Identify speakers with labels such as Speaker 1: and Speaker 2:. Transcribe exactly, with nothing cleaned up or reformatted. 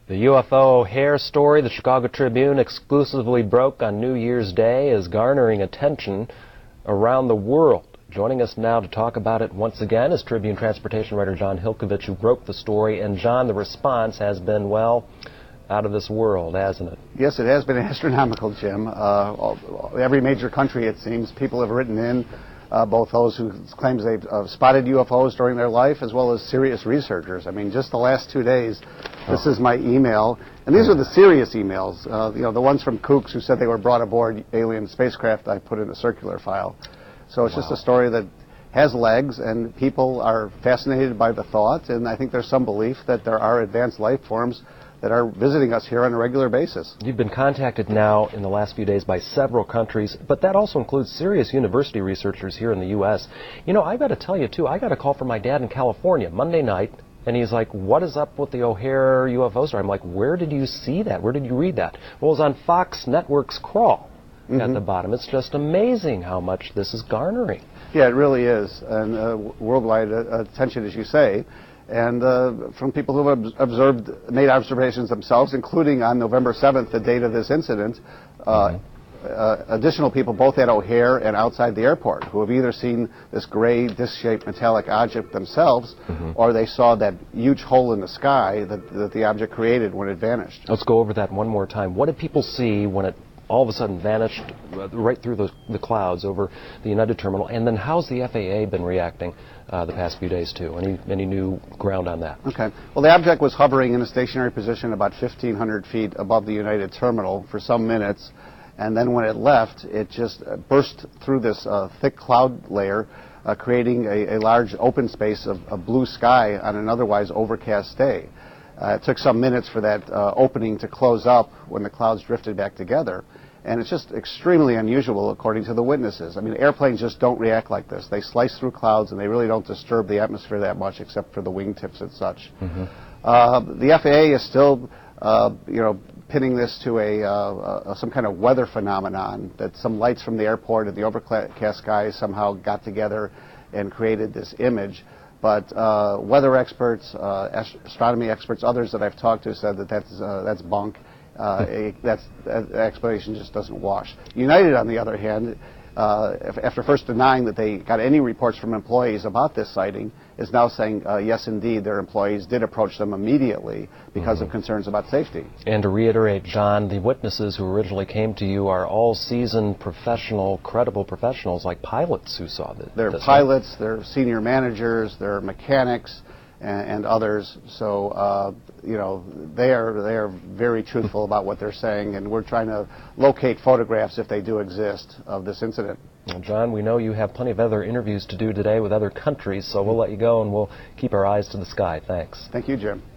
Speaker 1: The U F O O'Hare story the Chicago Tribune exclusively broke on New Year's Day is garnering attention around the world. Joining us now to talk about it once again is Tribune transportation writer John Hilkovich, who broke the story. And John, the response has been, well, out of this world, hasn't it?
Speaker 2: Yes, it has been astronomical, Jim. Uh, every major country, it seems, people have written in, uh, both those who claim they've uh, spotted U F Os during their life, as well as serious researchers. I mean, just the last two days, this is my email, and these are the serious emails. Uh, you know, the ones from kooks who said they were brought aboard alien spacecraft, I put in a circular file. So it's wow. just a story that has legs, and people are fascinated by the thought, and I think there's some belief that there are advanced life forms that are visiting us here on a regular basis.
Speaker 1: You've been contacted now in the last few days by several countries, but that also includes serious university researchers here in the U S You know, I've got to tell you, too, I got a call from my dad in California Monday night, and he's like, what is up with the O'Hare U F O story? I'm like, where did you see that? Where did you read that? Well, it was on Fox Network's Crawl. Mm-hmm. At the bottom. It's just amazing how much this is garnering.
Speaker 2: Yeah, it really is, and uh, worldwide uh, attention, as you say, and uh, from people who have observed, made observations themselves, including on November seventh, the date of this incident, uh, mm-hmm. uh, additional people both at O'Hare and outside the airport who have either seen this gray disc-shaped metallic object themselves, mm-hmm. or they saw that huge hole in the sky that, that the object created when it vanished.
Speaker 1: Let's go over that one more time. What did people see when it all of a sudden vanished right through the, the clouds over the United Terminal? And then how's the F A A been reacting uh, the past few days, too? Any, any new ground on that?
Speaker 2: Okay. Well, the object was hovering in a stationary position about fifteen hundred feet above the United Terminal for some minutes, and then when it left, it just burst through this uh, thick cloud layer, uh, creating a, a large open space of, of blue sky on an otherwise overcast day. Uh, it took some minutes for that uh, opening to close up when the clouds drifted back together. And it's just extremely unusual, according to the witnesses. I mean, airplanes just don't react like this. They slice through clouds, and they really don't disturb the atmosphere that much, except for the wingtips and such. Mm-hmm. uh, the F A A is still, uh, you know, pinning this to a uh, uh, some kind of weather phenomenon, that some lights from the airport and the overcast skies somehow got together and created this image. But uh, weather experts, uh, astronomy experts, others that I've talked to said that that's, uh, that's bunk. Uh, a, that's, that explanation just doesn't wash. United, on the other hand, uh, after first denying that they got any reports from employees about this sighting, is now saying, uh, yes, indeed, their employees did approach them immediately because mm-hmm. of concerns about safety.
Speaker 1: And to reiterate, John, the witnesses who originally came to you are all seasoned, professional, credible professionals, like pilots who saw this.
Speaker 2: They're
Speaker 1: this
Speaker 2: pilots, right? They're senior managers, they're mechanics, and, and others. So, uh, you know, they are, they are very truthful about what they're saying, and we're trying to locate photographs, if they do exist, of this incident.
Speaker 1: Well, John, we know you have plenty of other interviews to do today with other countries, so we'll let you go and we'll keep our eyes to the sky. Thanks.
Speaker 2: Thank you, Jim.